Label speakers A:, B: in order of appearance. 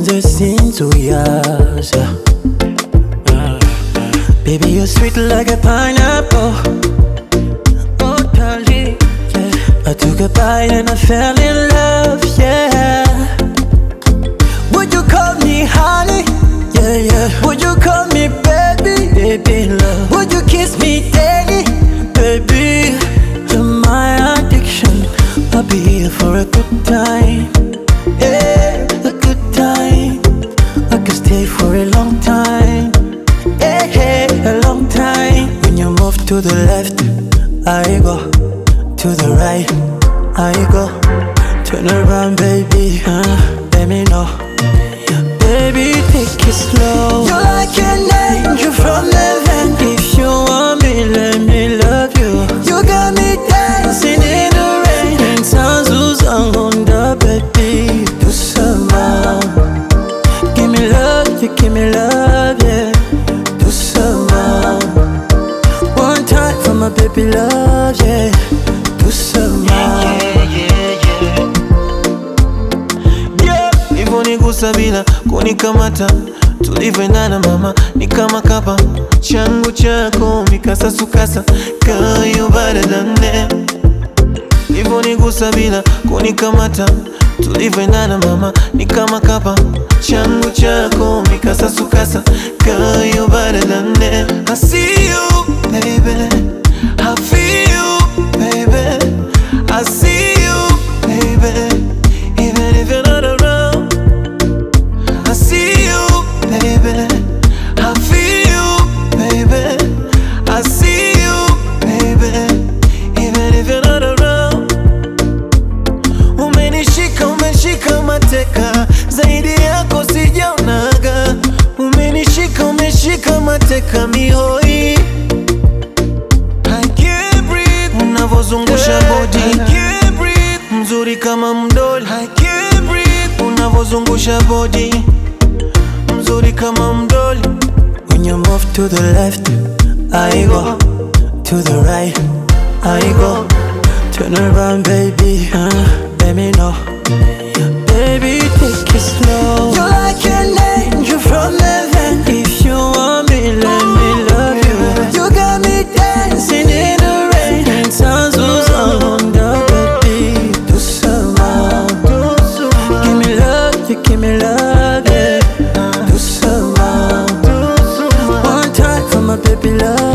A: Wenze sinzuyaza. Baby, you're sweet like a pineapple. Oh, darling, yeah. I took a bite and I fell in love, yeah. Would you call me honey? Yeah, yeah. Would you call me baby? Baby, love. Would you kiss me daily? Baby, you're my addiction. I'll be here for a good time. Yeah, a good time. I could stay for a long time. Yeah, yeah, a long time. When you move to the left, I go. To the right, I go. Turn around, baby, let me know. Baby, take it slow. You're like an angel from heaven. If you want me, let me love you. You got me dancing in the rain. And sounds on the baby. Do some more. Give me love, you give me love, yeah. Do some more. One time for my baby love, yeah. Do some more.
B: Nigusa bila kunikamata, tulivyoendana mama ni kama kapa. Changu chako mikasa sukasa, girl you better than them. Nigusa bila kunikamata, tulivyoendana mama ni kama kapa. Changu chako mikasa sukasa, girl you better than them. I see you baby, I feel you baby, I see you baby, even if you're not around. I see you, baby. I feel you, baby. I see you, baby. Even if you're not around. Umenishika, umeshika mateka, zaidi yako sijaonaga. Umenishika, umeshika mateka mihoi. I can't breathe. Unavozungusha body, I can't breathe. Mzuri kama mdoli, I can't breathe. Unavozungusha body, mzuri kama mdoli.
A: When you move to the left, I go. To the right, I go. Turn around, baby, let me know. Baby, take it slow. You're like an angel from heaven. If you want me, let me love you. You got me dancing in the rain. And sounds on the baby. Do some more. Give me love, you give me love, yeah. Do some more. One time for my baby love.